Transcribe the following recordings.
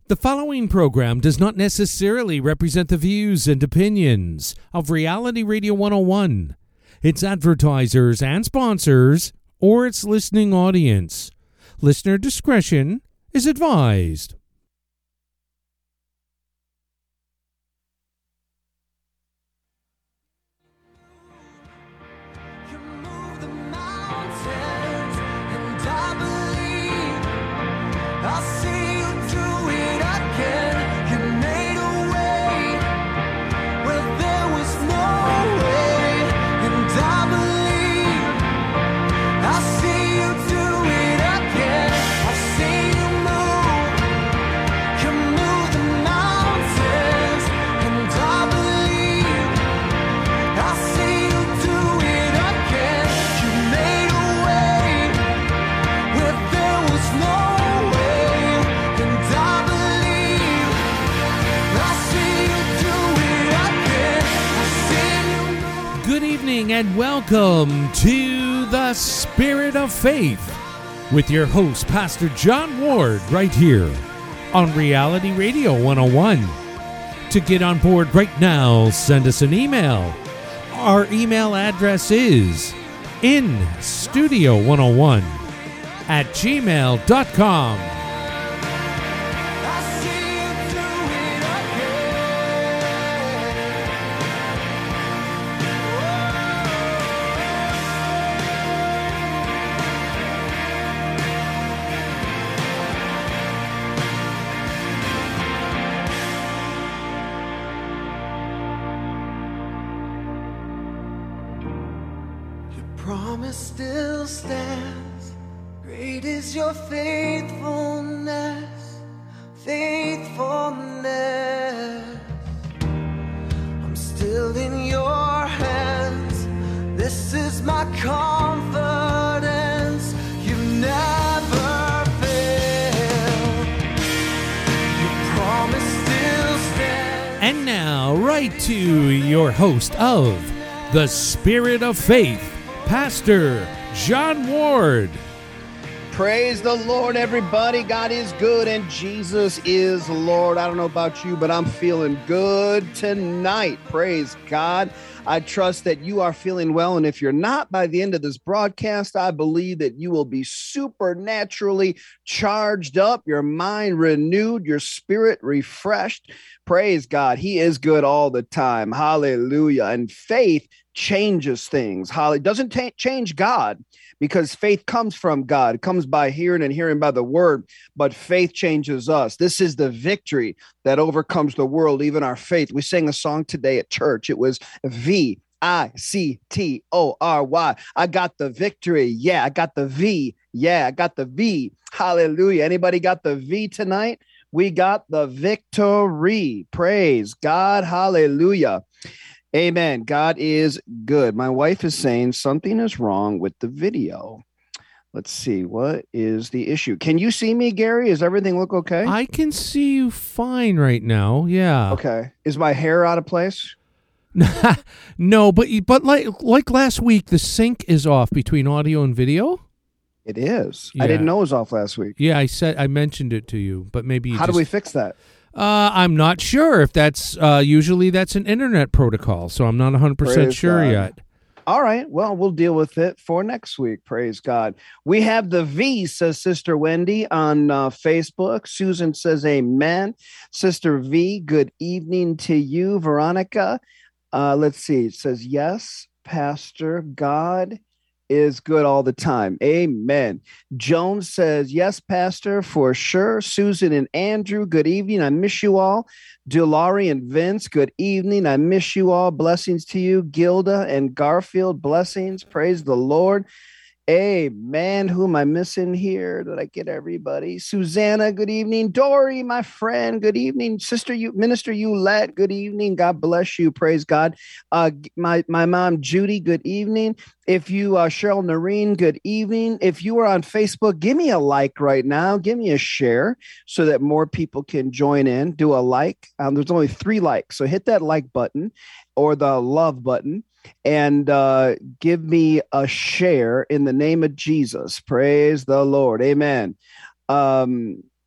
The following program does not necessarily represent the views and opinions of Reality Radio 101, its advertisers and sponsors, or its listening audience. Listener discretion is advised. And welcome to the Spirit of Faith with your host, Pastor John Ward, right here on Reality Radio 101. To get on board right now, send us an email. Our email address is instudio101@gmail.com. To your host of the Spirit of Faith, Pastor John Ward. Praise the Lord, everybody. God is good and Jesus is Lord. I don't know about you, but I'm feeling good tonight. Praise God. I trust that you are feeling well. And if you're not, by the end of this broadcast, I believe that you will be supernaturally charged up, your mind renewed, your spirit refreshed. Praise God. He is good all the time. Hallelujah. And faith changes things. It doesn't change God, because faith comes from God. It comes by hearing and hearing by the word, but faith changes us. This is the victory that overcomes the world, even our faith. We sang a song today at church. It was VICTORY. I got the victory. Yeah, I got the V. Yeah, I got the V. Hallelujah. Anybody got the V tonight? We got the victory. Praise God. Hallelujah. Amen. God is good. My wife is saying something is wrong with the video. Let's see. What is the issue? Can you see me, Gary? Does everything look okay? I can see you fine right now. Yeah. Okay. Is my hair out of place? No, but like last week, the sync is off between audio and video. It is. Yeah. I didn't know it was off last week. Yeah, I mentioned it to you, but maybe How do we fix that? I'm not sure if that's usually that's an internet protocol, so I'm not 100% sure yet. All right. Well, we'll deal with it for next week. Praise God. We have the V, says Sister Wendy on Facebook. Susan says amen. Sister V, good evening to you. Veronica, let's see. It says, yes, Pastor, God is good all the time. Amen. Jones says, yes, Pastor, for sure. Susan and Andrew, good evening. I miss you all. Dulari and Vince, good evening. I miss you all. Blessings to you. Gilda and Garfield, blessings. Praise the Lord. Amen. Who am I missing here? Did I get everybody? Susanna, good evening. Dory, my friend, good evening. Sister, Minister Eulette, good evening. God bless you. Praise God. My mom, Judy, good evening. If you Cheryl Noreen, good evening. If you are on Facebook, give me a like right now. Give me a share so that more people can join in. Do a like. There's only 3 likes. So hit that like button or the love button. And give me a share in the name of Jesus. Praise the Lord. Amen.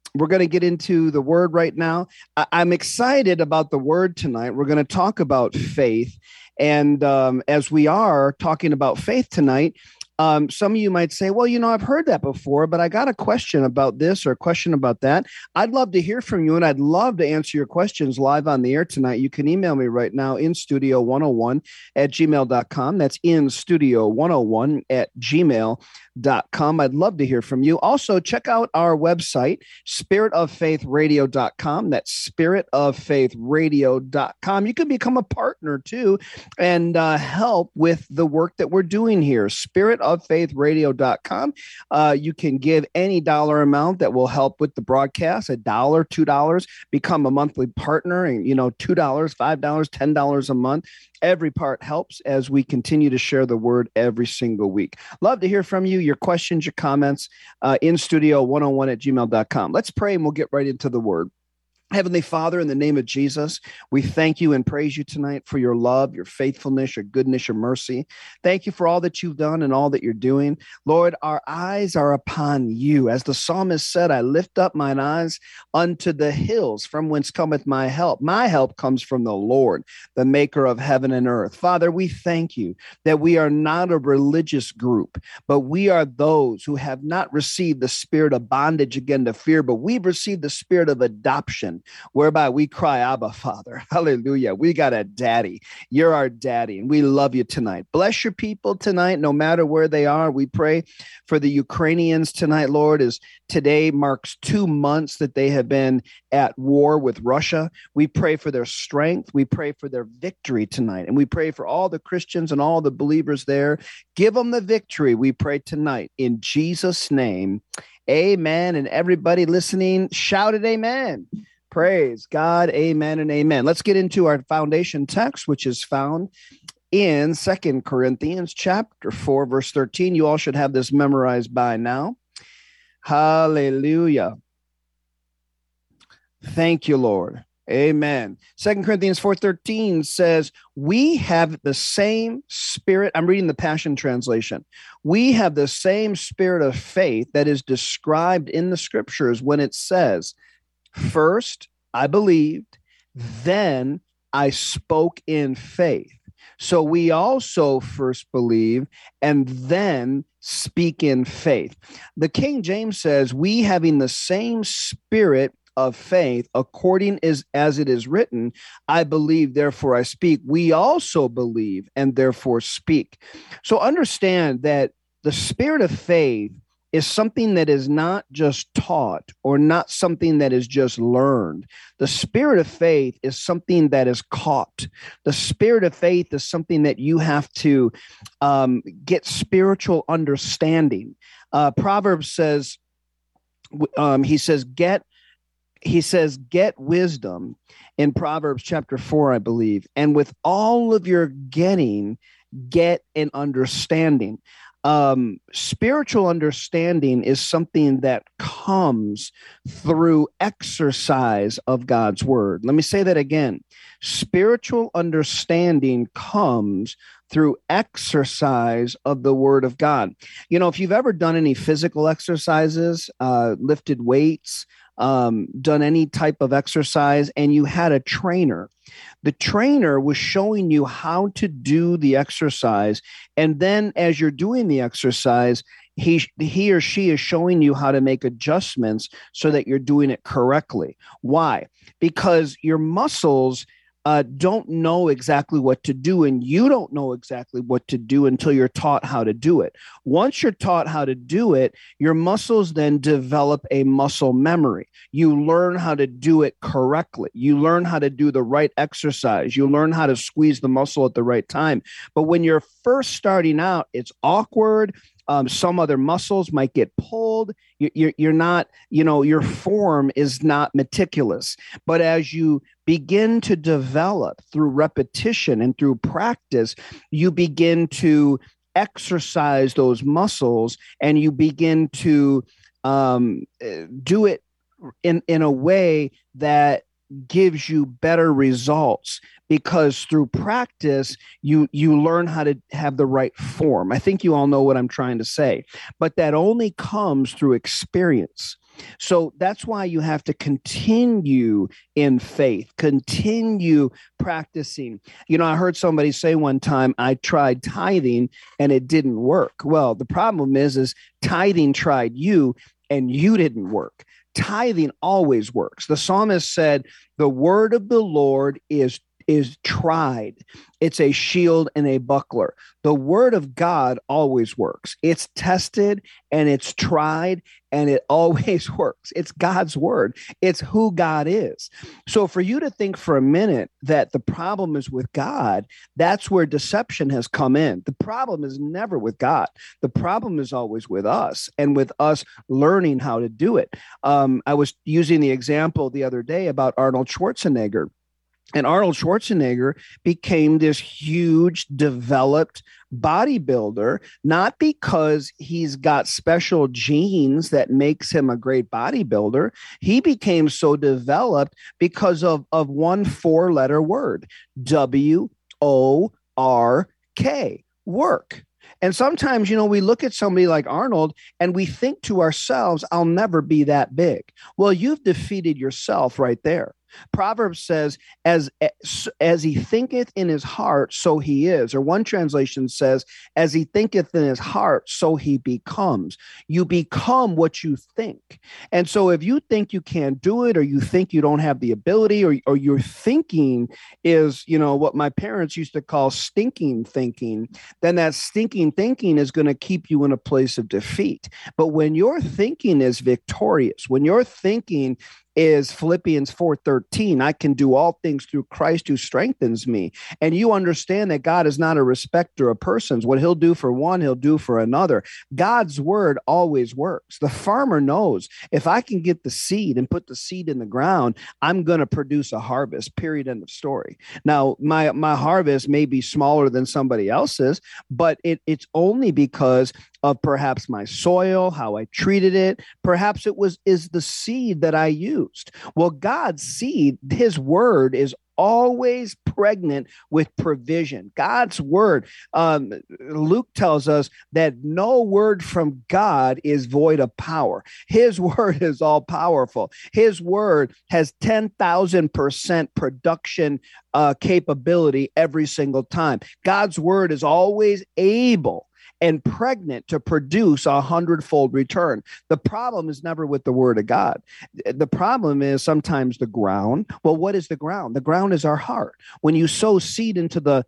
We're going to get into the word right now. I'm excited about the word tonight. We're going to talk about faith. And as we are talking about faith tonight, some of you might say, well, I've heard that before, but I got a question about this or a question about that. I'd love to hear from you, and I'd love to answer your questions live on the air tonight. You can email me right now, instudio101@gmail.com. That's instudio101@gmail.com. I'd love to hear from you. Also, check out our website, spiritoffaithradio.com. That's spiritoffaithradio.com. You can become a partner too and help with the work that we're doing here. Spiritoffaithradio.com. You can give any dollar amount that will help with the broadcast, $1, $2, become a monthly partner, and $2, $5, $10 a month. Every part helps as we continue to share the word every single week. Love to hear from you, your questions, your comments, instudio101@gmail.com. Let's pray and we'll get right into the word. Heavenly Father, in the name of Jesus, we thank you and praise you tonight for your love, your faithfulness, your goodness, your mercy. Thank you for all that you've done and all that you're doing. Lord, our eyes are upon you. As the psalmist said, I lift up mine eyes unto the hills from whence cometh my help. My help comes from the Lord, the maker of heaven and earth. Father, we thank you that we are not a religious group, but we are those who have not received the spirit of bondage again to fear, but we've received the spirit of adoption, whereby we cry, Abba, Father. Hallelujah. We got a daddy. You're our daddy, and we love you tonight. Bless your people tonight, no matter where they are. We pray for the Ukrainians tonight, Lord, as today marks 2 months that they have been at war with Russia. We pray for their strength. We pray for their victory tonight, and we pray for all the Christians and all the believers there. Give them the victory, we pray tonight, in Jesus' name. Amen. And everybody listening, shout it, amen. Praise God. Amen and amen. Let's get into our foundation text, which is found in 2 Corinthians chapter 4, verse 13. You all should have this memorized by now. Hallelujah. Thank you, Lord. Amen. 2 Corinthians 4:13 says, we have the same spirit. I'm reading the Passion Translation. We have the same spirit of faith that is described in the scriptures when it says, first, I believed, then I spoke in faith. So we also first believe and then speak in faith. The King James says, we having the same spirit of faith, according as it is written, I believe, therefore I speak. We also believe and therefore speak. So understand that the spirit of faith is something that is not just taught or not something that is just learned. The spirit of faith is something that is caught. The spirit of faith is something that you have to get spiritual understanding. Proverbs says, he says, get wisdom in Proverbs chapter 4, I believe. And with all of your getting, get an understanding. Spiritual understanding is something that comes through exercise of God's word. Let me say that again. Spiritual understanding comes through exercise of the word of God. If you've ever done any physical exercises, lifted weights, done any type of exercise, and you had a trainer, the trainer was showing you how to do the exercise. And then as you're doing the exercise, he or she is showing you how to make adjustments so that you're doing it correctly. Why? Because your muscles don't know exactly what to do, and you don't know exactly what to do until you're taught how to do it. Once you're taught how to do it, your muscles then develop a muscle memory. You learn how to do it correctly. You learn how to do the right exercise. You learn how to squeeze the muscle at the right time. But when you're first starting out, it's awkward. Some other muscles might get pulled. You're not, your form is not meticulous. But as you begin to develop through repetition and through practice, you begin to exercise those muscles, and you begin to do it in a way that gives you better results, because through practice, you learn how to have the right form. I think you all know what I'm trying to say, but that only comes through experience. So that's why you have to continue in faith, continue practicing. I heard somebody say one time, I tried tithing and it didn't work. Well, the problem is tithing tried you and you didn't work. Tithing always works. The psalmist said, the word of the Lord is tried. It's a shield and a buckler. The word of God always works. It's tested and it's tried and it always works. It's God's word. It's who God is. So for you to think for a minute that the problem is with God, that's where deception has come in. The problem is never with God. The problem is always with us and with us learning how to do it. I was using the example the other day about Arnold Schwarzenegger. And Arnold Schwarzenegger became this huge, developed bodybuilder, not because he's got special genes that makes him a great bodybuilder. He became so developed because of one four-letter word, W-O-R-K, work. And sometimes, we look at somebody like Arnold and we think to ourselves, I'll never be that big. Well, you've defeated yourself right there. Proverbs says, as he thinketh in his heart, so he is. Or one translation says, as he thinketh in his heart, so he becomes. You become what you think. And so if you think you can't do it, or you think you don't have the ability, or your thinking is, what my parents used to call stinking thinking, then that stinking thinking is going to keep you in a place of defeat. But when your thinking is victorious, when your thinking is Philippians 4:13, I can do all things through Christ who strengthens me. And you understand that God is not a respecter of persons. What he'll do for one, he'll do for another. God's word always works. The farmer knows if I can get the seed and put the seed in the ground, I'm going to produce a harvest, period, end of story. Now, my harvest may be smaller than somebody else's, but it's only because of perhaps my soil, how I treated it. Perhaps is the seed that I used. Well, God's seed, his word is always pregnant with provision. God's word, Luke tells us that no word from God is void of power. His word is all powerful. His word has 10,000% production capability every single time. God's word is always able and pregnant to produce 100-fold return. The problem is never with the word of God. The problem is sometimes the ground. Well, what is the ground? The ground is our heart. When you sow seed into the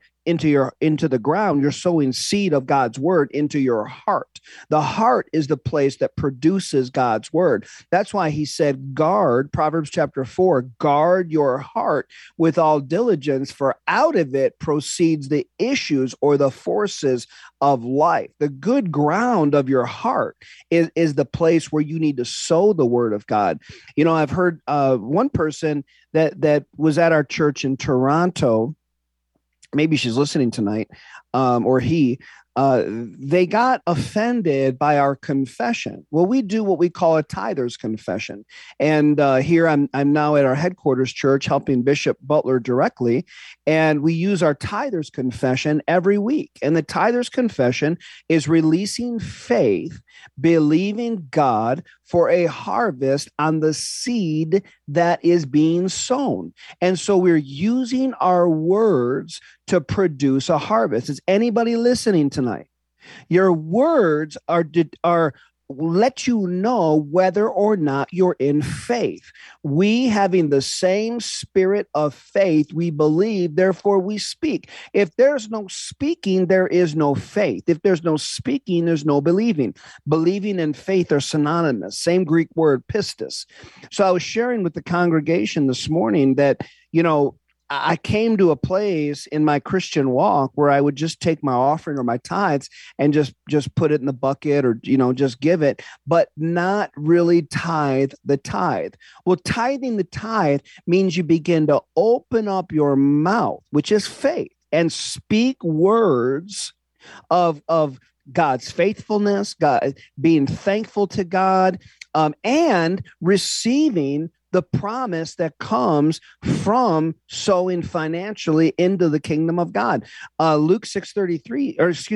ground, you're sowing seed of God's word into your heart. The heart is the place that produces God's word. That's why he said, guard, Proverbs chapter 4, guard your heart with all diligence, for out of it proceeds the issues or the forces of life. The good ground of your heart is the place where you need to sow the word of God. I've heard one person that was at our church in Toronto. Maybe she's listening tonight, or he, they got offended by our confession. Well, we do what we call a tither's confession. And here I'm now at our headquarters church helping Bishop Butler directly. And we use our tither's confession every week. And the tither's confession is releasing faith, believing God for a harvest on the seed that is being sown. And so we're using our words to produce a harvest. Is anybody listening tonight? Your words are let you know whether or not you're in faith. We, having the same spirit of faith, we believe, therefore we speak. If there's no speaking, there is no faith. If there's no speaking, there's no believing. Believing and faith are synonymous, same Greek word, pistis. So I was sharing with the congregation this morning that, I came to a place in my Christian walk where I would just take my offering or my tithes and just put it in the bucket or, just give it, but not really tithe the tithe. Well, tithing the tithe means you begin to open up your mouth, which is faith, and speak words of God's faithfulness, God being thankful to God, and receiving the promise that comes from sowing financially into the kingdom of God. Luke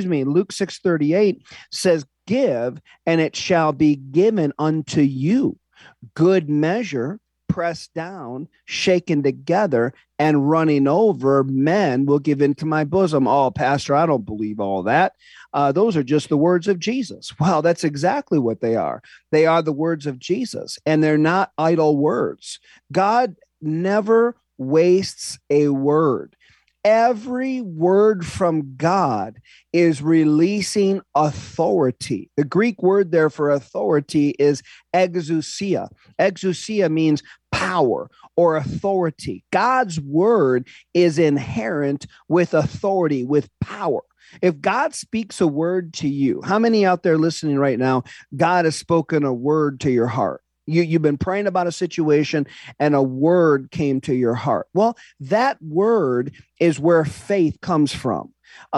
6:38 says, give and it shall be given unto you. Good measure, pressed down, shaken together, and running over, men will give into my bosom. Oh, Pastor, I don't believe all that. Those are just the words of Jesus. Well, that's exactly what they are. They are the words of Jesus, and they're not idle words. God never wastes a word. Every word from God is releasing authority. The Greek word there for authority is exousia. Exousia means power or authority. God's word is inherent with authority, with power. If God speaks a word to you, how many out there listening right now, God has spoken a word to your heart? You've been praying about a situation and a word came to your heart. Well, that word is where faith comes from.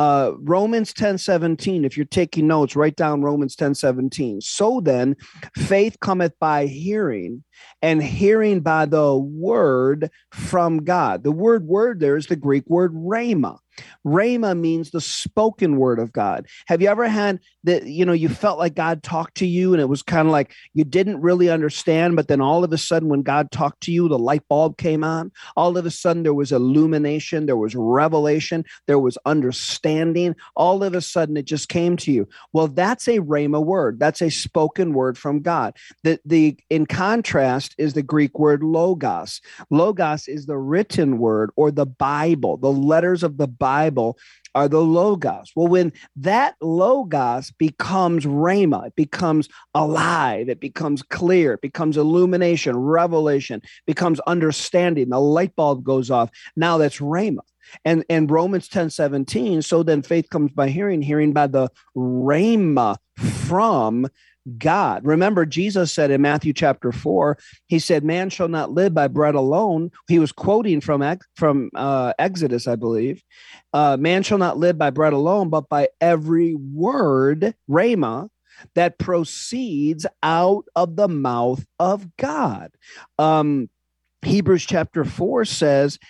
Romans 10:17, if you're taking notes, write down Romans 10:17. So then, faith cometh by hearing, and hearing by the word from God. The word there is the Greek word rhema. Rhema means the spoken word of God. Have you ever had that, you felt like God talked to you and it was kind of like you didn't really understand, but then all of a sudden when God talked to you, the light bulb came on. All of a sudden there was illumination, there was revelation, there was understanding. All of a sudden it just came to you. Well, that's a rhema word. That's a spoken word from God. In contrast is the Greek word logos. Logos is the written word or the Bible. The letters of the Bible are the logos. Well, when that logos becomes rhema, it becomes alive, it becomes clear, it becomes illumination, revelation, becomes understanding. The light bulb goes off. Now that's rhema. And Romans 10:17, so then faith comes by hearing, hearing by the rhema from God. Remember, Jesus said in Matthew chapter 4, he said, man shall not live by bread alone. He was quoting from Exodus, I believe. Man shall not live by bread alone, but by every word, rhema, that proceeds out of the mouth of God. Hebrews chapter 4 says,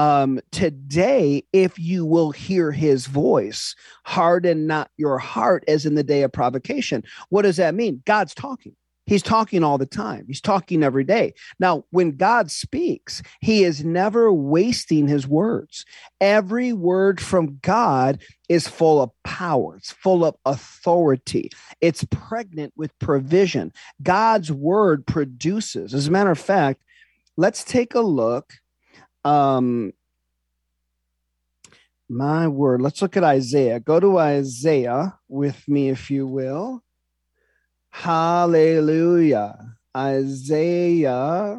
today, if you will hear his voice, harden not your heart as in the day of provocation. What does that mean? God's talking. He's talking all the time. He's talking every day. Now, when God speaks, he is never wasting his words. Every word from God is full of power. It's full of authority. It's pregnant with provision. God's word produces. As a matter of fact, let's take a look. My word, let's look at Isaiah. Go to Isaiah with me, if you will. Hallelujah. Isaiah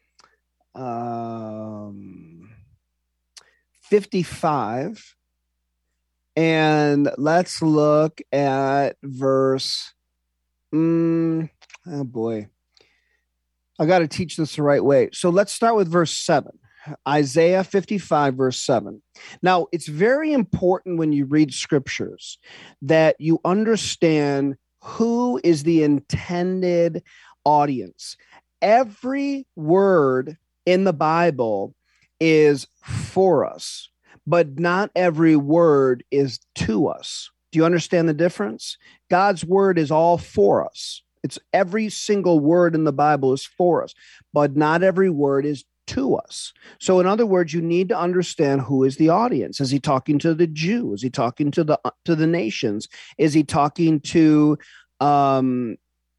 55. And let's look at verse. Oh boy. I got to teach this the right way. So let's start with verse 7. Isaiah 55, verse 7. Now, it's very important when you read scriptures that you understand who is the intended audience. Every word in the Bible is for us, but not every word is to us. Do you understand the difference? God's word is all for us. It's every single word in the Bible is for us, but not every word is to us. So in other words, you need to understand who is the audience. Is he talking to the Jew? Is he talking to the nations? Is he talking to who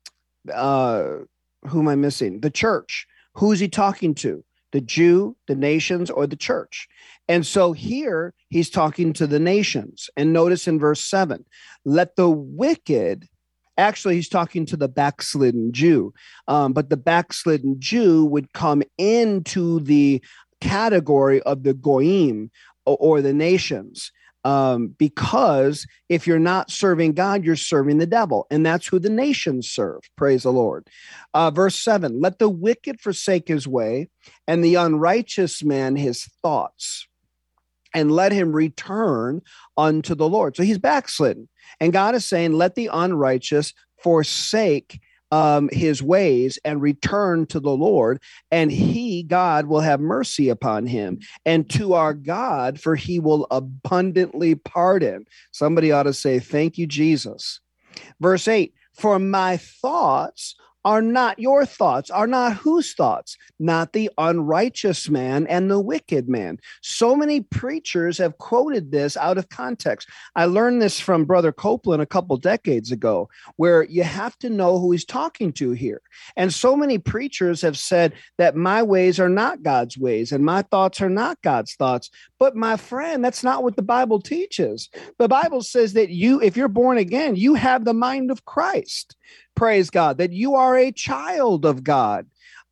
am I missing? The church. Who is he talking to? The Jew, the nations, or the church? And so here he's talking to the nations. And notice in verse 7, let the wicked. Actually, he's talking to the backslidden Jew, but the backslidden Jew would come into the category of the goyim or the nations, because if you're not serving God, you're serving the devil, and that's who the nations serve. Praise the Lord. Verse 7, let the wicked forsake his way, and the unrighteous man his thoughts, and let him return unto the Lord. So he's backslidden. And God is saying, let the unrighteous forsake his ways and return to the Lord, and he, God, will have mercy upon him, and to our God, for he will abundantly pardon. Somebody ought to say, thank you, Jesus. Verse 8, for my thoughts are not your thoughts, are not whose thoughts? Not the unrighteous man and the wicked man. So many preachers have quoted this out of context. I learned this from Brother Copeland a couple decades ago, where you have to know who he's talking to here. And so many preachers have said that my ways are not God's ways and my thoughts are not God's thoughts. But my friend, that's not what the Bible teaches. The Bible says that if you're born again, you have the mind of Christ. Praise God, that you are a child of God,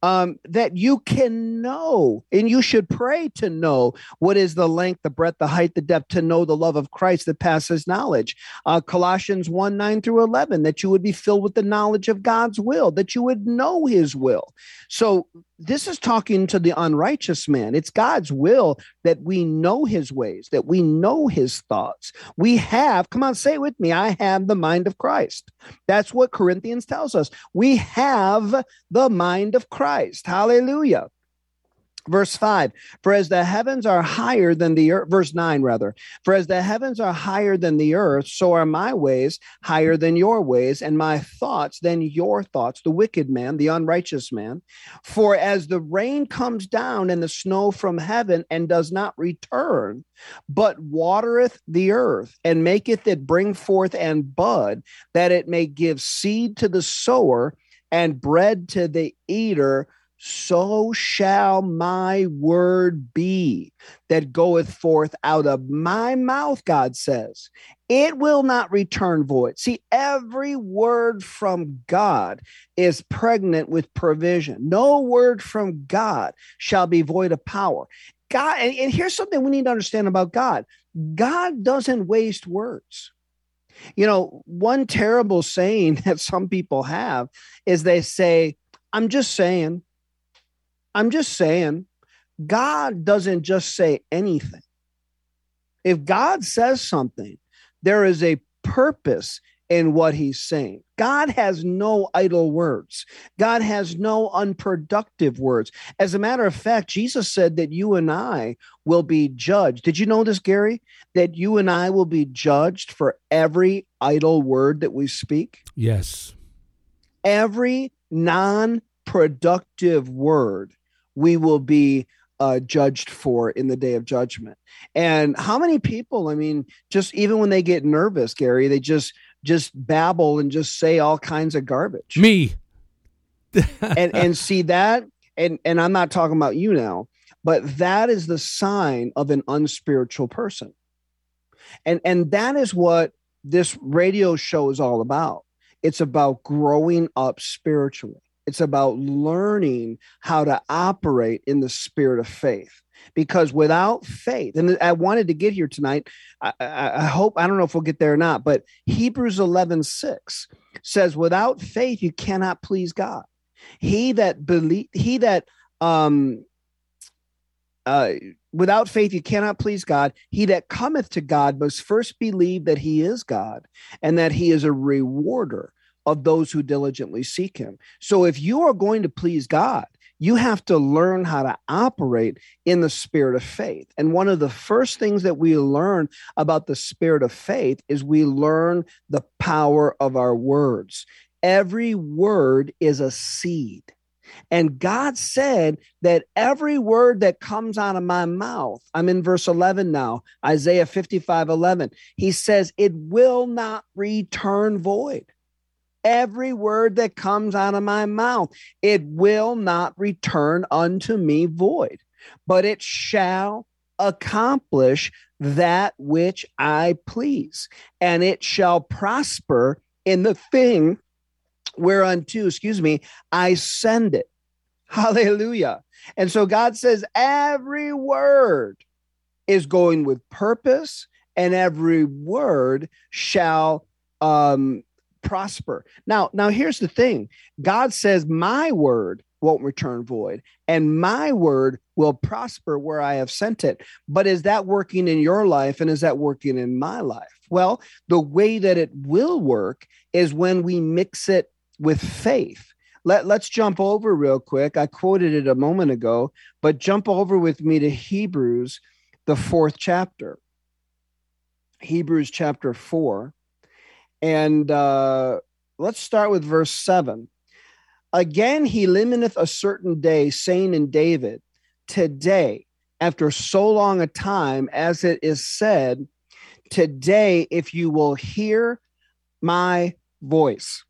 that you can know, and you should pray to know what is the length, the breadth, the height, the depth, to know the love of Christ that passes knowledge. Colossians 1:9-11, that you would be filled with the knowledge of God's will, that you would know his will. So this is talking to the unrighteous man. It's God's will that we know his ways, that we know his thoughts. We have, come on, say it with me, I have the mind of Christ. That's what Corinthians tells us. We have the mind of Christ. Hallelujah. Verse 5, for as the heavens are higher than the earth, verse 9, rather, for as the heavens are higher than the earth, so are my ways higher than your ways, and my thoughts than your thoughts, the wicked man, the unrighteous man. For as the rain comes down and the snow from heaven and does not return, but watereth the earth and maketh it bring forth and bud, that it may give seed to the sower and bread to the eater, so shall my word be that goeth forth out of my mouth, God says. It will not return void. See, every word from God is pregnant with provision. No word from God shall be void of power. God, and here's something we need to understand about God. God doesn't waste words. You know, one terrible saying that some people have is they say, I'm just saying. I'm just saying. God doesn't just say anything. If God says something, there is a purpose in what he's saying. God has no idle words. God has no unproductive words. As a matter of fact, Jesus said that you and I will be judged. Did you know this, Gary? That you and I will be judged for every idle word that we speak? Yes. Every non-productive word we will be judged for in the day of judgment. And how many people, I mean, just even when they get nervous, Gary, they just babble and just say all kinds of garbage. Me. and see that, and I'm not talking about you now, but that is the sign of an unspiritual person. And that is what this radio show is all about. It's about growing up spiritually. It's about learning how to operate in the spirit of faith. Because without faith, and I wanted to get here tonight, I hope, I don't know if we'll get there or not, but Hebrews 11:6 says, without faith, you cannot please God. Without faith, you cannot please God. He that cometh to God must first believe that he is God and that he is a rewarder of those who diligently seek him. So if you are going to please God, you have to learn how to operate in the spirit of faith. And one of the first things that we learn about the spirit of faith is we learn the power of our words. Every word is a seed. And God said that every word that comes out of my mouth, I'm in verse 11 now, Isaiah 55:11, he says, it will not return void. Every word that comes out of my mouth, it will not return unto me void, but it shall accomplish that which I please, and it shall prosper in the thing whereunto, I send it. Hallelujah. And so God says every word is going with purpose, and every word shall prosper. Now here's the thing. God says my word won't return void, and my word will prosper where I have sent it. But is that working in your life, and is that working in my life? Well, the way that it will work is when we mix it with faith. Let's jump over real quick. I quoted it a moment ago, but jump over with me to Hebrews, the 4th chapter. Hebrews chapter 4. And let's start with verse 7. Again, he limiteth a certain day, saying in David, today, after so long a time, as it is said, today, if you will hear my voice.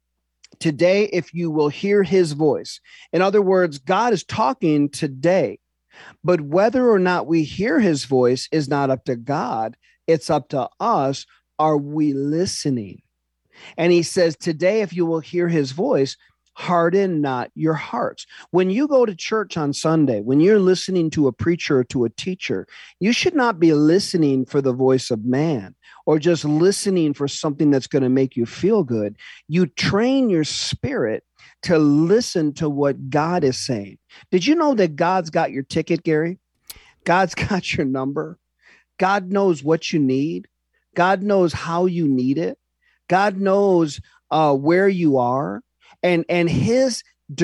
Today, if you will hear his voice. In other words, God is talking today, but whether or not we hear his voice is not up to God. It's up to us. Are we listening? And he says, today, if you will hear his voice, harden not your hearts. When you go to church on Sunday, when you're listening to a preacher or to a teacher, you should not be listening for the voice of man or just listening for something that's going to make you feel good. You train your spirit to listen to what God is saying. Did you know that God's got your ticket, Gary? God's got your number. God knows what you need. God knows how you need it. God knows where you are. And his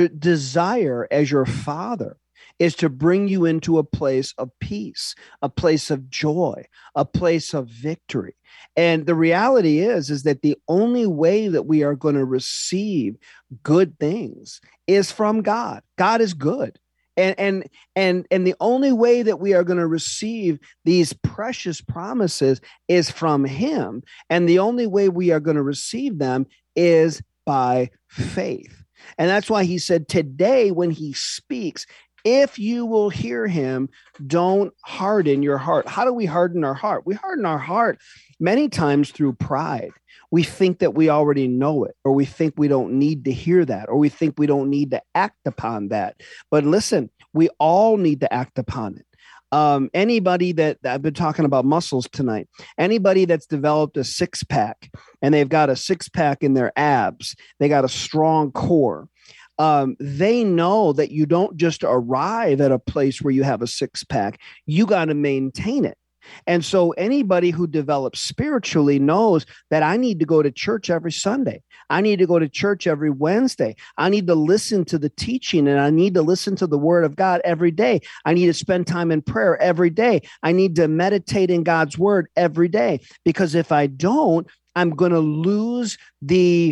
desire as your father is to bring you into a place of peace, a place of joy, a place of victory. And the reality is that the only way that we are going to receive good things is from God. God is good. And the only way that we are going to receive these precious promises is from him. And the only way we are going to receive them is by faith. And that's why he said today when he speaks, if you will hear him, don't harden your heart. How do we harden our heart? We harden our heart many times through pride. We think that we already know it, or we think we don't need to hear that, or we think we don't need to act upon that. But listen, we all need to act upon it. Anybody that I've been talking about muscles tonight, anybody that's developed a six pack and they've got a six pack in their abs, they got a strong core. They know that you don't just arrive at a place where you have a six pack, you got to maintain it. And so anybody who develops spiritually knows that I need to go to church every Sunday. I need to go to church every Wednesday. I need to listen to the teaching and I need to listen to the word of God every day. I need to spend time in prayer every day. I need to meditate in God's word every day, because if I don't, I'm going to lose the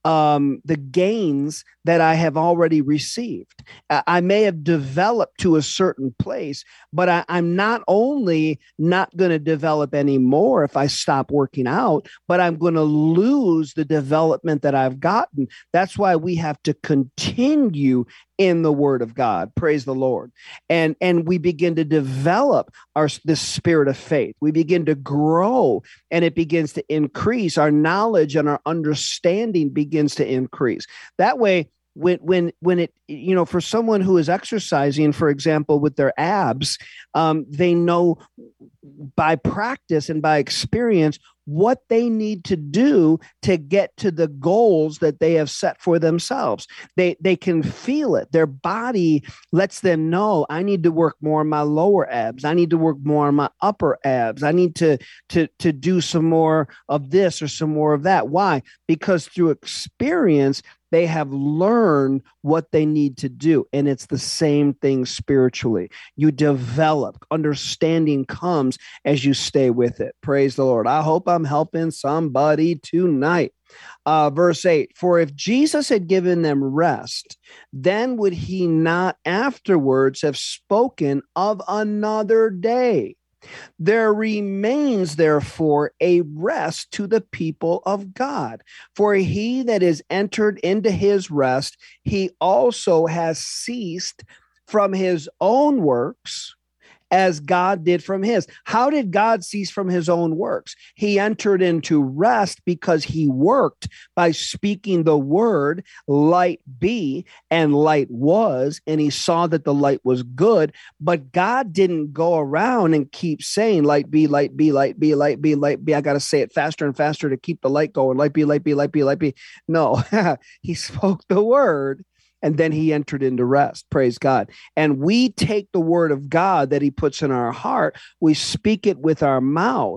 gains that I have already received. I may have developed to a certain place, but I'm not only not going to develop anymore if I stop working out, but I'm going to lose the development that I've gotten. That's why we have to continue in the word of God. Praise the Lord. And we begin to develop this spirit of faith. We begin to grow and it begins to increase. Our knowledge and our understanding begins to increase. That way, when it, for someone who is exercising, for example, with their abs, they know by practice and by experience what they need to do to get to the goals that they have set for themselves. They can feel it. Their body lets them know, I need to work more on my lower abs. I need to work more on my upper abs. I need to do some more of this or some more of that. Why? Because through experience, they have learned what they need to do. And it's the same thing spiritually. You develop. Understanding comes as you stay with it. Praise the Lord. I hope I'm helping somebody tonight. Verse 8, for if Jesus had given them rest, then would he not afterwards have spoken of another day? There remains, therefore, a rest to the people of God. For he that is entered into his rest, he also has ceased from his own works, as God did from his. How did God cease from his own works? He entered into rest because he worked by speaking the word, light be, and light was, and he saw that the light was good. But God didn't go around and keep saying, light be, light be, light be, light be, light be. I got to say it faster and faster to keep the light going. Light be, light be, light be, light be. No, he spoke the word. And then he entered into rest. Praise God. And we take the word of God that he puts in our heart. We speak it with our mouth.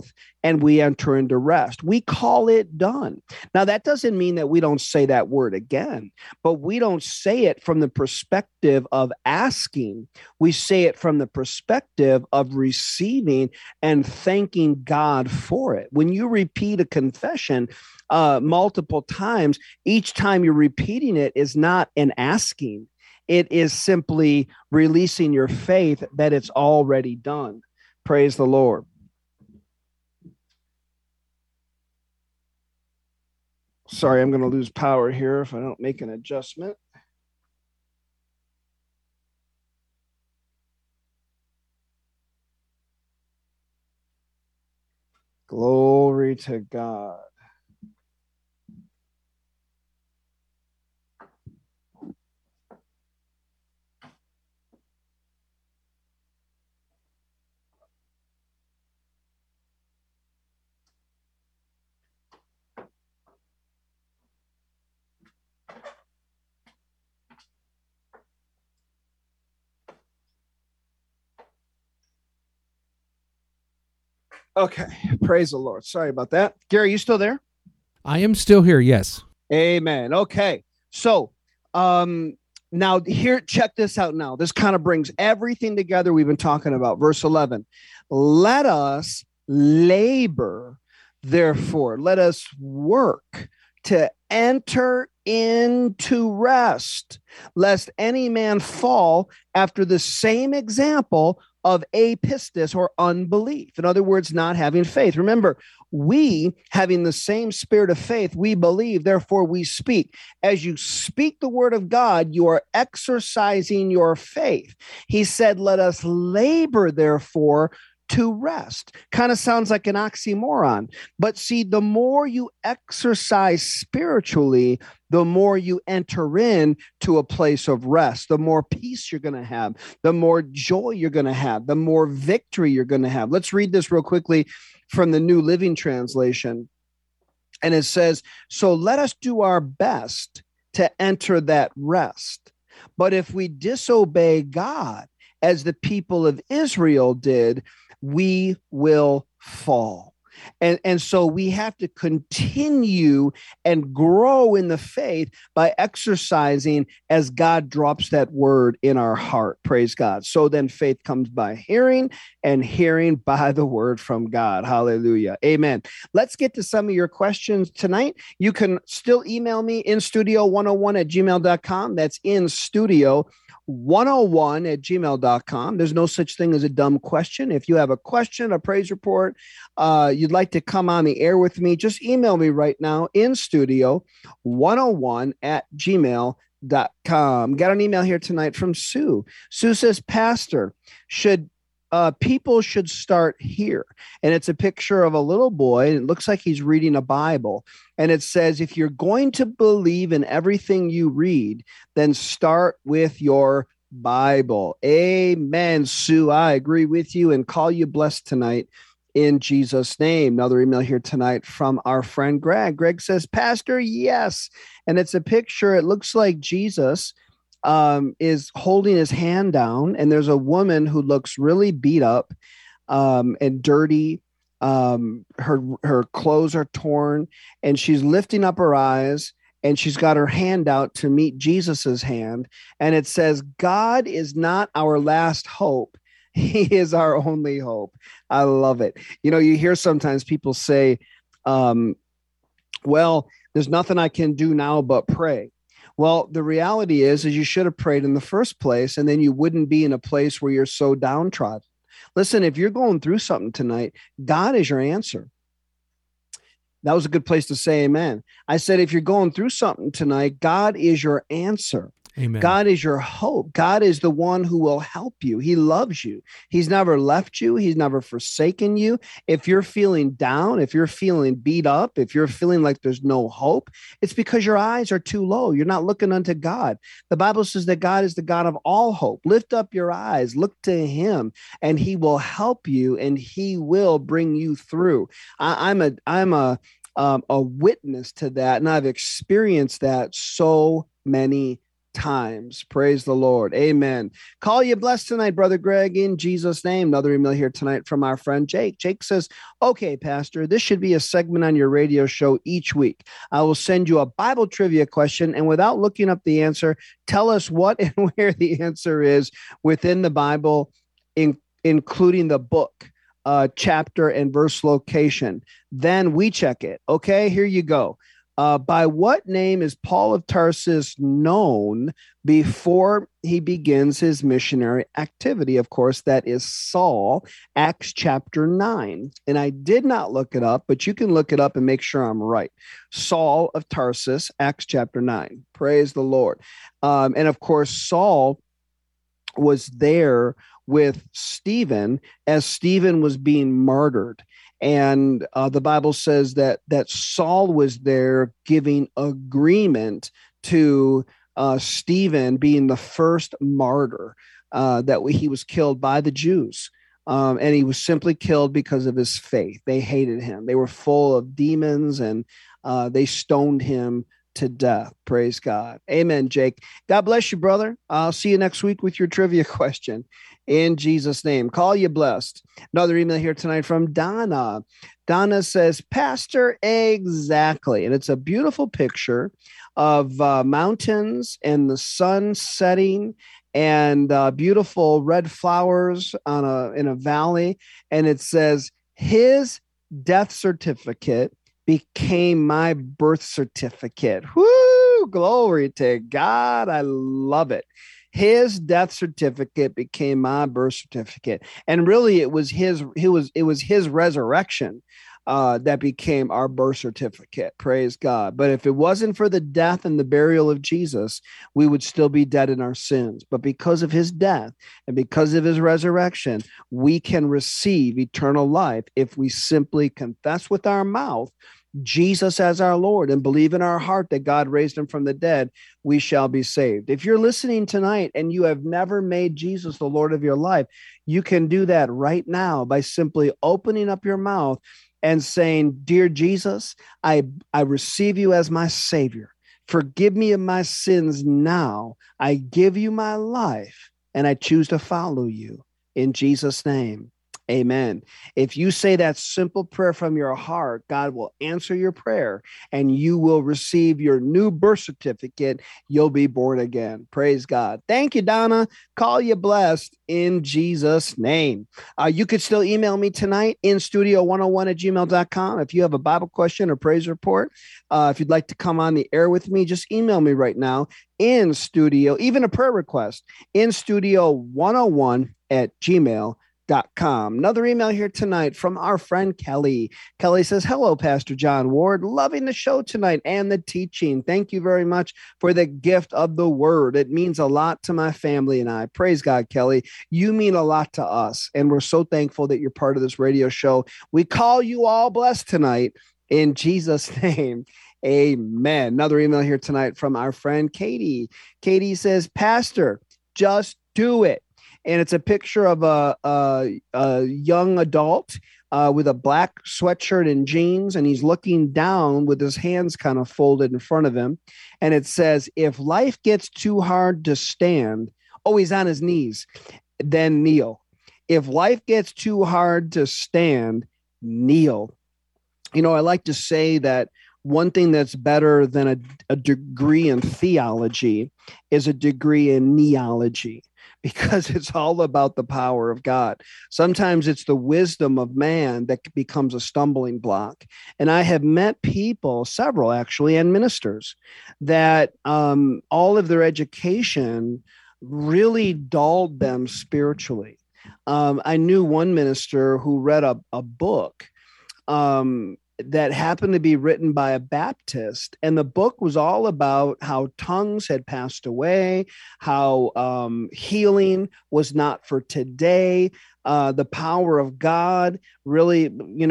and we enter into rest. We call it done. Now, that doesn't mean that we don't say that word again, but we don't say it from the perspective of asking. We say it from the perspective of receiving and thanking God for it. When you repeat a confession multiple times, each time you're repeating it is not an asking. It is simply releasing your faith that it's already done. Praise the Lord. Sorry, I'm going to lose power here if I don't make an adjustment. Glory to God. Okay, praise the Lord. Sorry about that. Gary, you still there? I am still here, yes. Amen. Okay, so now here, check this out now. This kind of brings everything together we've been talking about. Verse 11, let us labor, therefore, let us work to enter into rest, lest any man fall after the same example of apistis or unbelief. In other words, not having faith. Remember, we, having the same spirit of faith, we believe, therefore we speak. As you speak the word of God, you are exercising your faith. He said, let us labor, therefore, to rest. Kind of sounds like an oxymoron. But see, the more you exercise spiritually, the more you enter in to a place of rest, the more peace you're going to have, the more joy you're going to have, the more victory you're going to have. Let's read this real quickly from the New Living Translation. And it says, so let us do our best to enter that rest. But if we disobey God, as the people of Israel did, we will fall. And so we have to continue and grow in the faith by exercising as God drops that word in our heart. Praise God. So then faith comes by hearing, and hearing by the word from God. Hallelujah. Amen. Let's get to some of your questions tonight. You can still email me instudio101@gmail.com. That's instudio101@gmail.com. There's no such thing as a dumb question. If you have a question, a praise report, you'd like to come on the air with me, just email me right now, instudio101@gmail.com. Got an email here tonight from Sue. Sue says, Pastor, people should start here. And it's a picture of a little boy, and it looks like he's reading a Bible. And it says, if you're going to believe in everything you read, then start with your Bible. Amen, Sue. I agree with you and call you blessed tonight in Jesus' name. Another email here tonight from our friend Greg. Greg says, Pastor, yes. And it's a picture. It looks like Jesus is holding his hand down, and there's a woman who looks really beat up and dirty. Her clothes are torn, and she's lifting up her eyes, and she's got her hand out to meet Jesus's hand. And it says, God is not our last hope. He is our only hope. I love it. You know, you hear sometimes people say, well, there's nothing I can do now but pray. Well, the reality is you should have prayed in the first place, and then you wouldn't be in a place where you're so downtrodden. Listen, if you're going through something tonight, God is your answer. That was a good place to say amen. I said, if you're going through something tonight, God is your answer. Amen. God is your hope. God is the one who will help you. He loves you. He's never left you. He's never forsaken you. If you're feeling down, if you're feeling beat up, if you're feeling like there's no hope, it's because your eyes are too low. You're not looking unto God. The Bible says that God is the God of all hope. Lift up your eyes, look to him, and he will help you, and he will bring you through. I'm a witness to that, and I've experienced that so many times. Praise the Lord. Amen. Call you blessed tonight, Brother Greg, in Jesus' name. Another email here tonight from our friend Jake. Jake says, okay, Pastor, this should be a segment on your radio show each week. I will send you a Bible trivia question, and without looking up the answer, tell us what and where the answer is within the Bible, including the book, chapter, and verse location. Then we check it. Okay, here you go. By what name is Paul of Tarsus known before he begins his missionary activity? Of course, that is Saul, Acts chapter 9. And I did not look it up, but you can look it up and make sure I'm right. Saul of Tarsus, Acts chapter 9. Praise the Lord. And of course, Saul was there with Stephen as Stephen was being martyred. And the Bible says that Saul was there giving agreement to Stephen being the first martyr, that he was killed by the Jews. And he was simply killed because of his faith. They hated him. They were full of demons, and they stoned him to death. Praise God. Amen, Jake. God bless you, brother. I'll see you next week with your trivia question. In Jesus' name, call you blessed. Another email here tonight from Donna. Donna says, Pastor, exactly. And it's a beautiful picture of mountains and the sun setting and beautiful red flowers in a valley. And it says, his death certificate became my birth certificate. Woo! Glory to God. I love it. His death certificate became my birth certificate. And really it was his resurrection that became our birth certificate. Praise God. But if it wasn't for the death and the burial of Jesus, we would still be dead in our sins. But because of his death and because of his resurrection, we can receive eternal life if we simply confess with our mouth Jesus as our Lord and believe in our heart that God raised him from the dead, we shall be saved. If you're listening tonight and you have never made Jesus the Lord of your life, you can do that right now by simply opening up your mouth and saying, Dear Jesus, I receive you as my Savior. Forgive me of my sins now. I give you my life and I choose to follow you in Jesus' name. Amen. If you say that simple prayer from your heart, God will answer your prayer and you will receive your new birth certificate. You'll be born again. Praise God. Thank you, Donna. Call you blessed in Jesus' name. You could still email me tonight in studio101@gmail.com. If you have a Bible question or praise report, if you'd like to come on the air with me, just email me right now in studio, even a prayer request in studio101@gmail.com. Another email here tonight from our friend Kelly. Kelly says, hello, Pastor John Ward. Loving the show tonight and the teaching. Thank you very much for the gift of the word. It means a lot to my family and I. Praise God, Kelly. You mean a lot to us. And we're so thankful that you're part of this radio show. We call you all blessed tonight in Jesus' name. Amen. Another email here tonight from our friend Katie. Katie says, Pastor, just do it. And it's a picture of a young adult with a black sweatshirt and jeans, and he's looking down with his hands kind of folded in front of him. And it says, if life gets too hard to stand, he's on his knees, then kneel. If life gets too hard to stand, kneel. You know, I like to say that one thing that's better than a degree in theology is a degree in neology, because it's all about the power of God. Sometimes it's the wisdom of man that becomes a stumbling block. And I have met people, several actually, and ministers that all of their education really dulled them spiritually. I knew one minister who read a book that happened to be written by a Baptist. And the book was all about how tongues had passed away, how healing was not for today. The power of God really,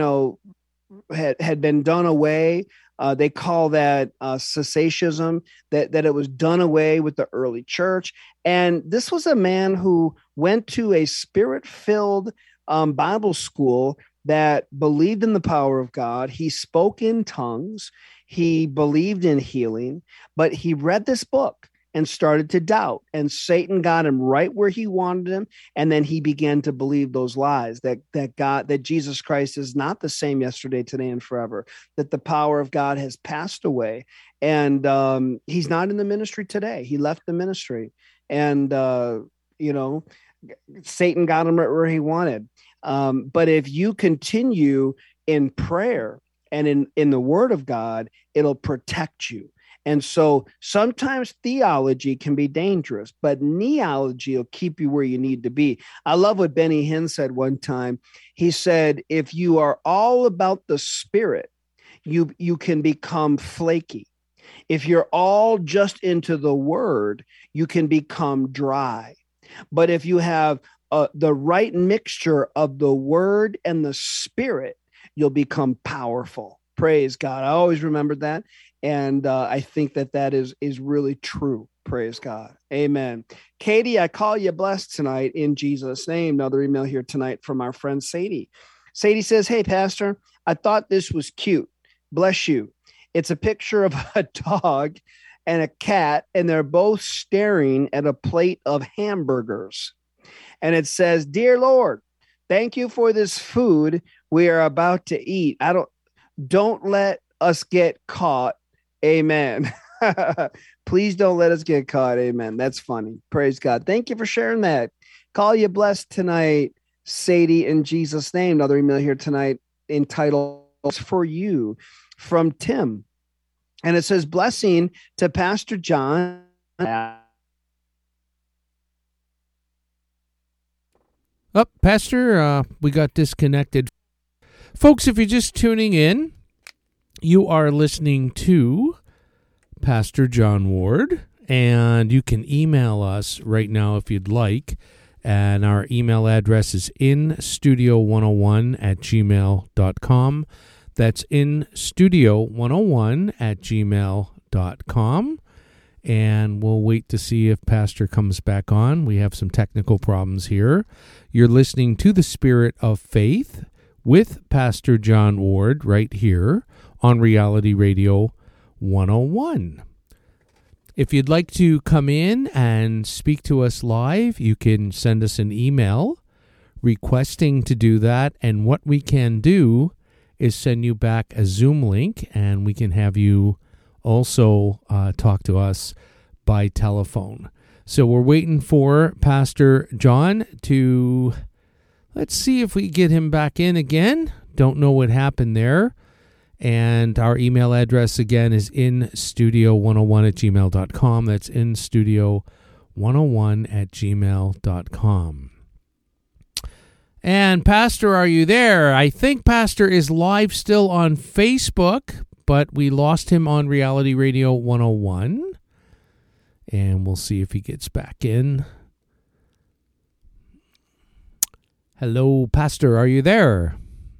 had been done away. They call that cessationism, that it was done away with the early church. And this was a man who went to a spirit-filled Bible school that believed in the power of God. He spoke in tongues. He believed in healing, but he read this book and started to doubt. And Satan got him right where he wanted him. And then he began to believe those lies that Jesus Christ is not the same yesterday, today, and forever, that the power of God has passed away. And he's not in the ministry today. He left the ministry. And, Satan got him right where he wanted. But if you continue in prayer and in the word of God, it'll protect you. And so sometimes theology can be dangerous, but neology will keep you where you need to be. I love what Benny Hinn said one time. He said, if you are all about the Spirit, you can become flaky. If you're all just into the word, you can become dry. But if you have the right mixture of the word and the Spirit, you'll become powerful. Praise God. I always remembered that. And I think that is really true. Praise God. Amen. Katie, I call you blessed tonight in Jesus' name. Another email here tonight from our friend Sadie. Sadie says, hey, Pastor, I thought this was cute. Bless you. It's a picture of a dog and a cat, and they're both staring at a plate of hamburgers. And it says, Dear Lord, thank you for this food we are about to eat. Don't let us get caught. Amen. Please don't let us get caught. Amen. That's funny. Praise God. Thank you for sharing that. Call you blessed tonight, Sadie, in Jesus' name. Another email here tonight entitled For You from Tim. And it says, blessing to Pastor John. Pastor, we got disconnected. Folks, if you're just tuning in, you are listening to Pastor John Ward, and you can email us right now if you'd like. And our email address is instudio101@gmail.com. That's instudio101@gmail.com. And we'll wait to see if Pastor comes back on. We have some technical problems here. You're listening to The Spirit of Faith with Pastor John Ward right here on Reality Radio 101. If you'd like to come in and speak to us live, you can send us an email requesting to do that. And what we can do is send you back a Zoom link, and we can have you also talk to us by telephone. So we're waiting for Pastor John to, let's see if we get him back in again. Don't know what happened there. And our email address again is instudio101@gmail.com. That's instudio101@gmail.com. And Pastor, are you there? I think Pastor is live still on Facebook, but we lost him on Reality Radio 101. And we'll see if he gets back in. Hello, Pastor, are you there?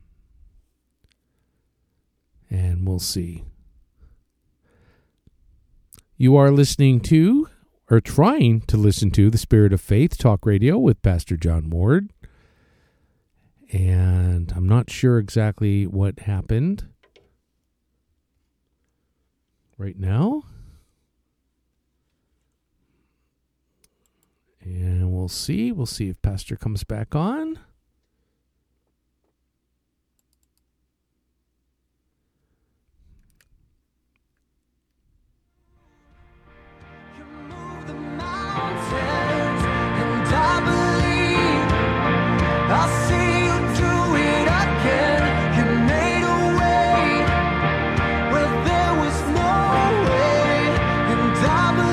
And we'll see. You are listening to, or trying to listen to, The Spirit of Faith Talk Radio with Pastor John Ward. And I'm not sure exactly what happened right now. And we'll see. We'll see if Pastor comes back on.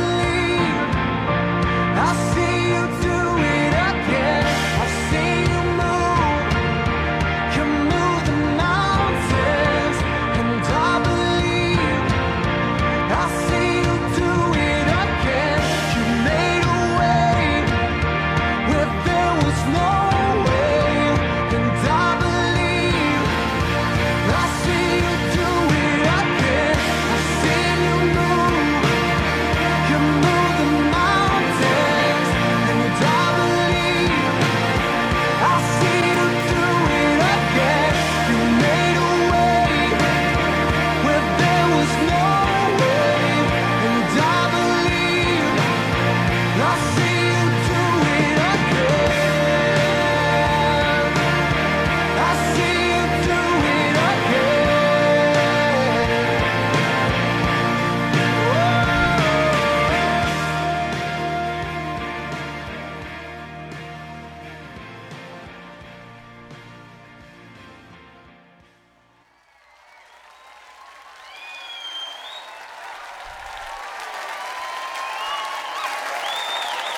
I see you do it again. I've seen you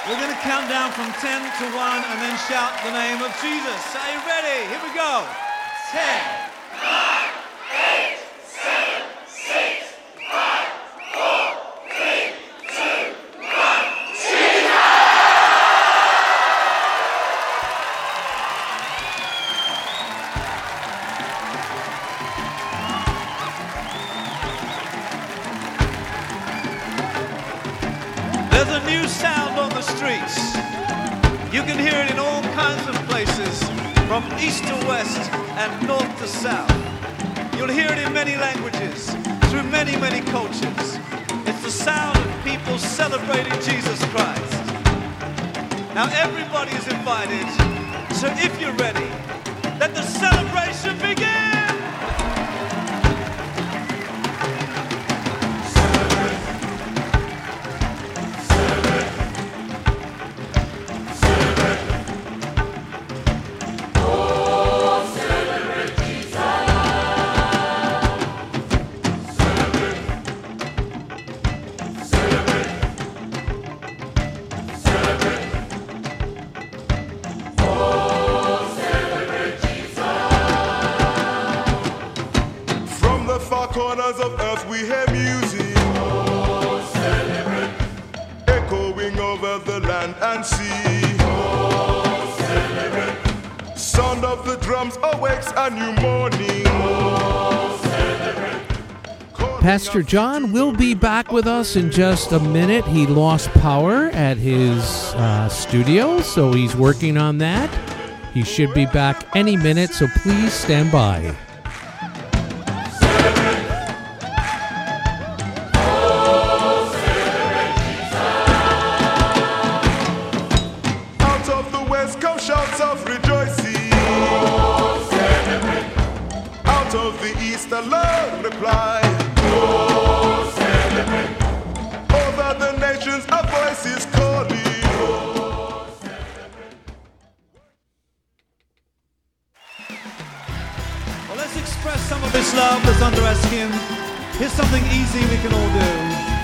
We're going to count down from 10 to 1 and then shout the name of Jesus. Are you ready? Here we go. 10, 9, 8, 7, 6, 5, 4, 3, 2, 1. Jesus! There's a new sound on the streets. You can hear it in all kinds of places, from east to west and north to south. You'll hear it in many languages, through many, many cultures. It's the sound of people celebrating Jesus Christ. Now everybody is invited, so if you're ready, let the celebration begin! Corners of earth we hear music, oh, celebrate. Echoing over the land and sea, oh, celebrate. Sound of the drums awakes a new morning, oh, celebrate. Pastor John will be back with us in just a minute. He lost power at his studio, so he's working on that. He should be back any minute, so please stand by. Shouts of rejoicing, oh, celebrate. Out of the east a loud reply, oh, celebrate. Over the nations a voice is calling, oh, celebrate. Well, let's express some of this love that's under our skin. Here's something easy we can all do.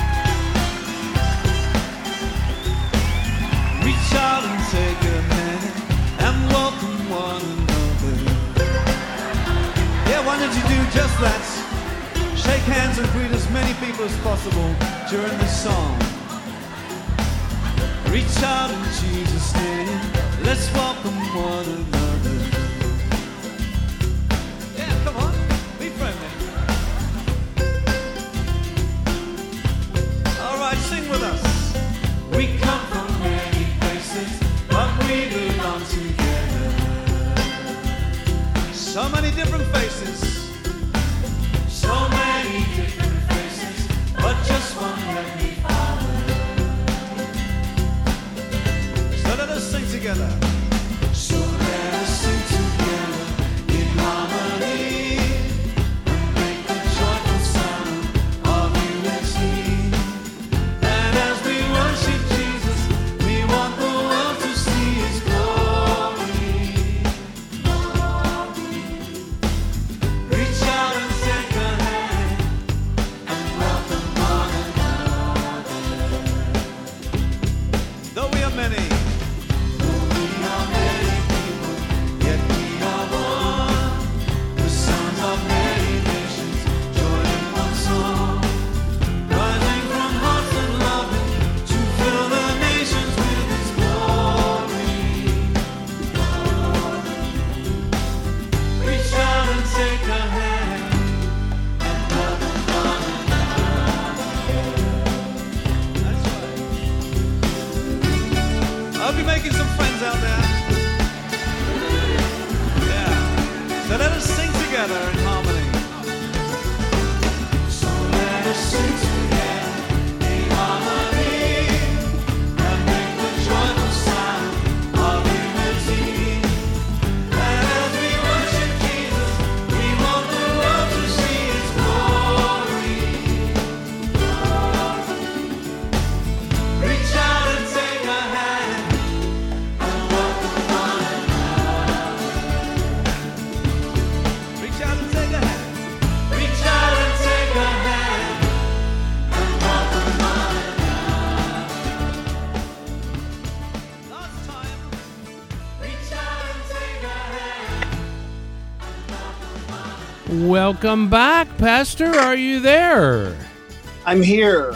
Reach out and take a hand and welcome one another. Yeah, why don't you do just that? Shake hands and greet as many people as possible during this song. Reach out in Jesus' name. Let's welcome one another. Yeah, come on, be friendly. All right, sing with us. We come from many places, but we belong together. So many different faces, so many different faces, but just one Heavenly Father. So let us sing together. So let us sing together in harmony and make the joyful sound of unity. And as we worship Jesus, we want the world to see His glory. Reach out and take a hand and welcome one another. Though we are many people, yet we are one. The sons of many nations joining one song, rising from hearts that love Him to fill the nations with His glory. Reach out and take a hand and welcome one another. That's right. I'll be making some friends out there. Yeah. So let us sing together in harmony. So let us sing together in harmony and make the joyful sound of unity. And as we worship Jesus, we want the world to see His glory. Reach out and take a hand and welcome one another. Reach out and take Welcome back, Pastor. Are you there? I'm here.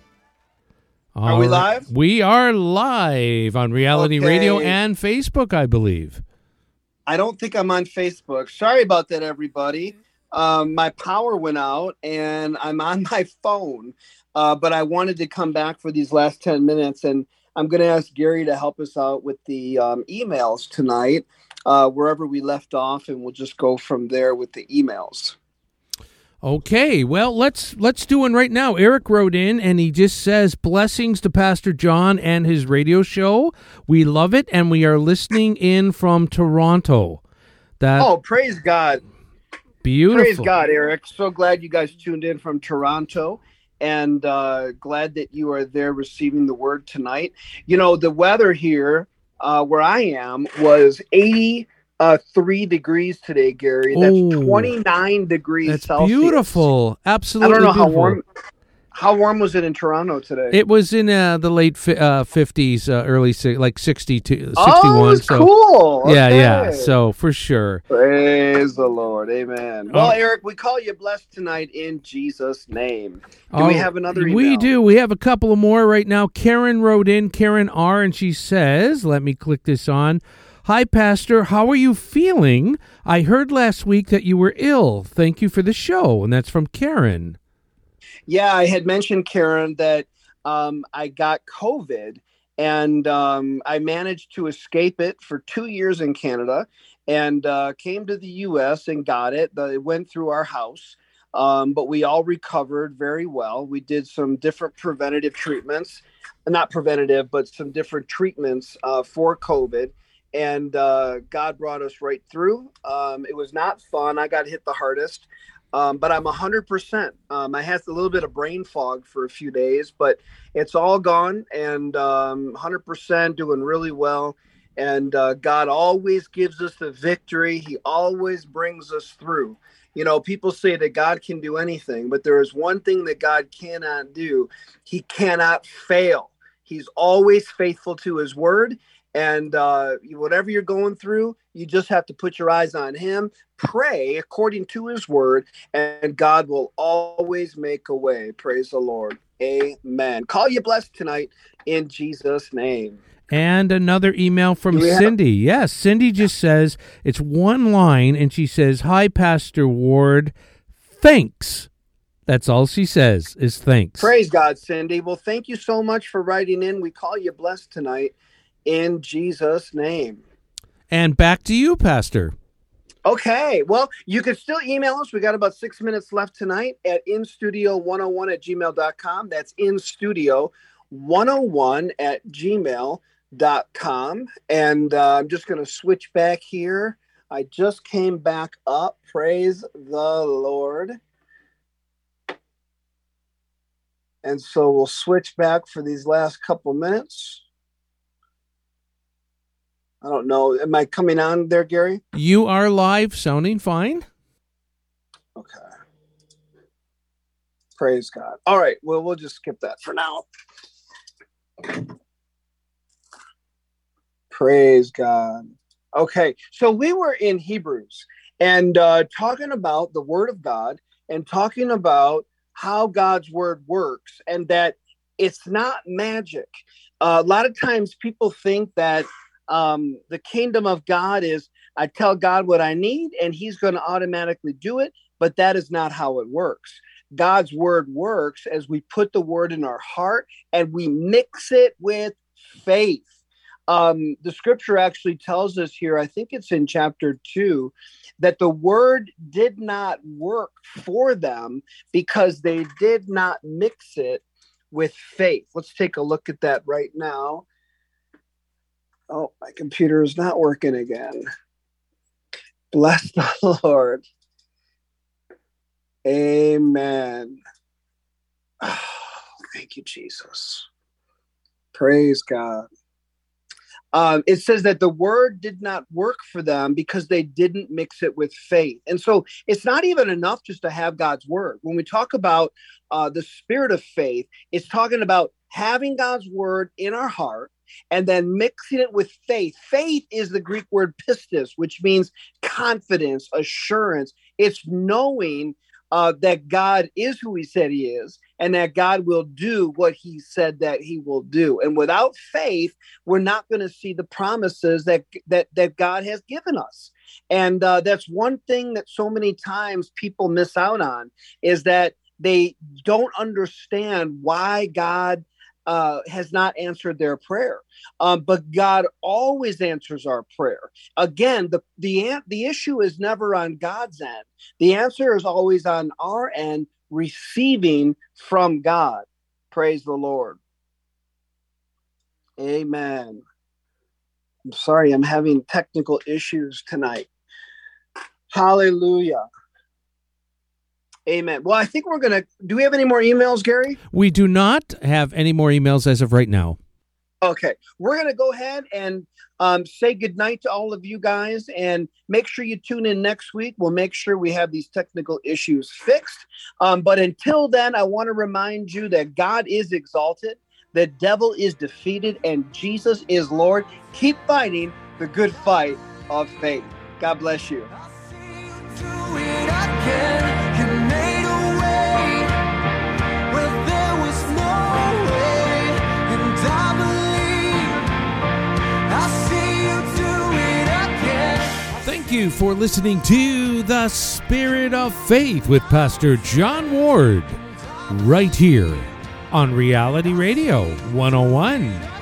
Are we live? We are live on Reality Radio and Facebook, I believe. I don't think I'm on Facebook. Sorry about that, everybody. My power went out, and I'm on my phone. But I wanted to come back for these last 10 minutes, and I'm going to ask Gary to help us out with the emails tonight, wherever we left off, and we'll just go from there with the emails. Okay, well, let's do one right now. Eric wrote in, and he just says, blessings to Pastor John and his radio show. We love it, and we are listening in from Toronto. Praise God. Beautiful. Praise God, Eric. So glad you guys tuned in from Toronto, and glad that you are there receiving the word tonight. You know, the weather here where I am was 83 degrees today, Gary. That's 29 degrees Celsius. Beautiful. Absolutely. I don't know beautiful. how warm was it in Toronto today? It was in the late 50s, early 62, 61. Oh, it's cool. Yeah. So for sure. Praise the Lord. Amen. Well, Eric, we call you blessed tonight in Jesus' name. Do we have another email? We do. We have a couple of more right now. Karen wrote in, Karen R., and she says, let me click this on. Hi, Pastor. How are you feeling? I heard last week that you were ill. Thank you for the show. And that's from Karen. Yeah, I had mentioned, Karen, that I got COVID, and I managed to escape it for 2 years in Canada, and came to the U.S. and got it. It went through our house, but we all recovered very well. We did some different preventative treatments, not preventative, but some different treatments for COVID. And God brought us right through. It was not fun. I got hit the hardest, but I'm 100%. I had a little bit of brain fog for a few days, but it's all gone, and 100% doing really well. And God always gives us the victory. He always brings us through. You know, people say that God can do anything, but there is one thing that God cannot do. He cannot fail. He's always faithful to his word. And whatever you're going through, you just have to put your eyes on him, pray according to his word, and God will always make a way. Praise the Lord. Amen. Call you blessed tonight in Jesus' name. And another email from Cindy. Yes, Cindy just says, it's one line, and she says, hi, Pastor Ward, thanks. That's all she says is thanks. Praise God, Cindy. Well, thank you so much for writing in. We call you blessed tonight. In Jesus' name. And back to you, Pastor. Okay. Well, you can still email us. We got about 6 minutes left tonight at instudio101@gmail.com. That's instudio101@gmail.com. And I'm just going to switch back here. I just came back up. Praise the Lord. And so we'll switch back for these last couple minutes. I don't know. Am I coming on there, Gary? You are live, sounding fine. Okay. Praise God. All right. Well, we'll just skip that for now. Praise God. Okay. So we were in Hebrews and talking about the Word of God and talking about how God's Word works and that it's not magic. A lot of times people think that the kingdom of God is I tell God what I need and he's going to automatically do it. But that is not how it works. God's word works as we put the word in our heart and we mix it with faith. The scripture actually tells us here, I think it's in chapter 2, that the word did not work for them because they did not mix it with faith. Let's take a look at that right now. Oh, my computer is not working again. Bless the Lord. Amen. Oh, thank you, Jesus. Praise God. It says that the word did not work for them because they didn't mix it with faith. And so it's not even enough just to have God's word. When we talk about the spirit of faith, it's talking about having God's word in our heart and then mixing it with faith. Faith is the Greek word pistis, which means confidence, assurance. It's knowing that God is who he said he is, and that God will do what he said that he will do. And without faith, we're not going to see the promises that God has given us. And that's one thing that so many times people miss out on, is that they don't understand why God has not answered their prayer. But God always answers our prayer. Again, the issue is never on God's end. The answer is always on our end, receiving from God. Praise the Lord. Amen. I'm sorry, I'm having technical issues tonight. Hallelujah. Amen. Well, I think do we have any more emails, Gary? We do not have any more emails as of right now. Okay. We're going to go ahead and say goodnight to all of you guys, and make sure you tune in next week. We'll make sure we have these technical issues fixed. But until then, I want to remind you that God is exalted, the devil is defeated, and Jesus is Lord. Keep fighting the good fight of faith. God bless you. Thank you for listening to The Spirit of Faith with Pastor John Ward, right here on Reality Radio 101.